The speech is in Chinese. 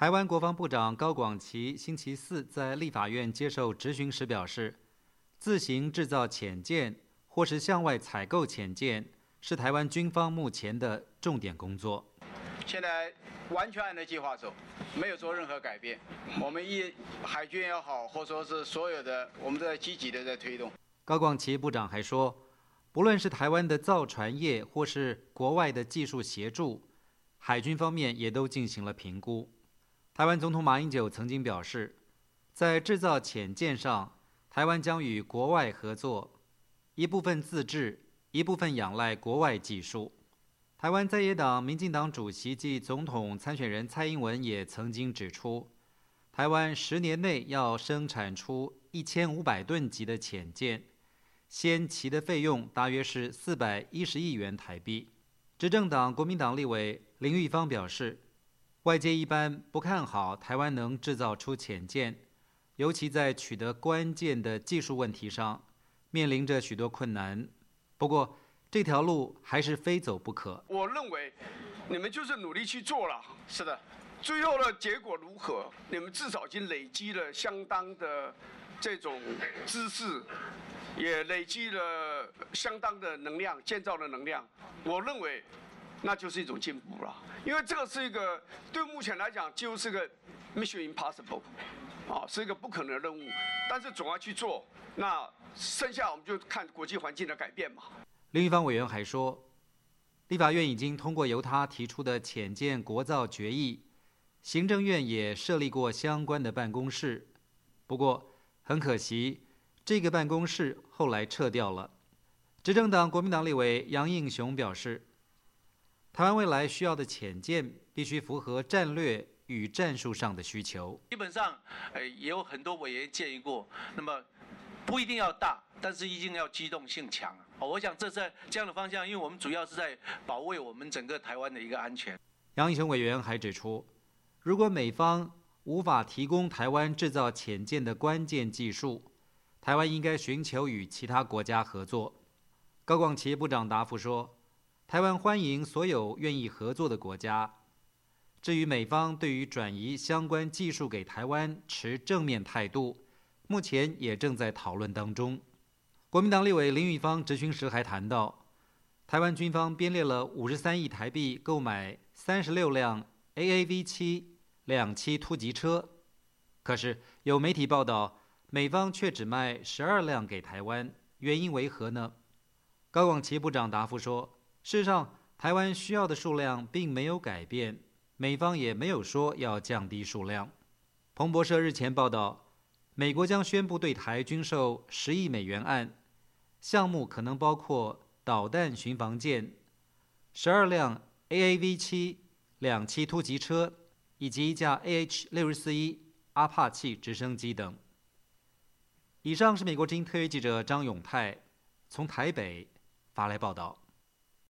台湾国防部长高广琪星期四在立法院接受质询时表示，自行制造潜舰或是向外采购潜舰是台湾军方目前的重点工作。 现在完全按照计划走，没有做任何改变。我们海军也好，或者说是所有的，我们都在积极的在推动。 高广琪部长还说，不论是台湾的造船业或是国外的技术协助，海军方面也都进行了评估。台湾总统马英九曾经表示，在制造潜舰上，台湾将与国外合作，一部分自制，一部分仰赖国外技术。台湾在野党民进党主席暨总统参选人蔡英文也曾经指出，台湾10年内要生产出1500吨级的潜舰，先期的费用大约是410亿元台币。执政党国民党立委林玉芳表示，外界一般不看好台湾能制造出潜舰，尤其在取得关键的技术问题上，面临着许多困难。不过，这条路还是非走不可。 我认为，你们就是努力去做了。 是的， 最后的结果如何？你们至少已经累积了相当的这种知识，也累积了相当的能量，建造的能量。我认为，那就是一种进步了。因为这个是一个对目前来讲，几乎是个 mission impossible， 是一个不可能的任务。但是总要去做，那剩下我们就看国际环境的改变嘛。 另一方委员还说，立法院已经通过由他提出的潜舰国造决议，行政院也设立过相关的办公室。不过，很可惜，这个办公室后来撤掉了。执政党国民党立委杨应雄表示，台湾未来需要的潜舰必须符合战略与战术上的需求。 基本上，也有很多委员建议过，那么不一定要大，但是一定要机动性强。我想这是这样的方向，因为我们主要是在保卫我们整个台湾的一个安全。 杨应雄委员还指出，如果美方无法提供台湾制造潜舰的关键技术，台湾应该寻求与其他国家合作。高广琪部长答复说，台湾欢迎所有愿意合作的国家。至于美方对于转移相关技术给台湾持正面态度，目前也正在讨论当中。国民党立委林玉芳质询时还谈到，台湾军方编列了53亿台币购买36辆 AAV7 2栖突击车，可是有媒体报道，美方却只卖12辆给台湾，原因为何呢？高广琪部长答复说，事实上，台湾需要的数量并没有改变，美方也没有说要降低数量。彭博社日前报道，美国将宣布对台军售10亿美元案，项目可能包括导弹巡防舰、12辆 AAV7 2栖突击车以及一架 AH-641阿帕契直升机等。以上是美国之音特约记者张永泰从台北发来报道。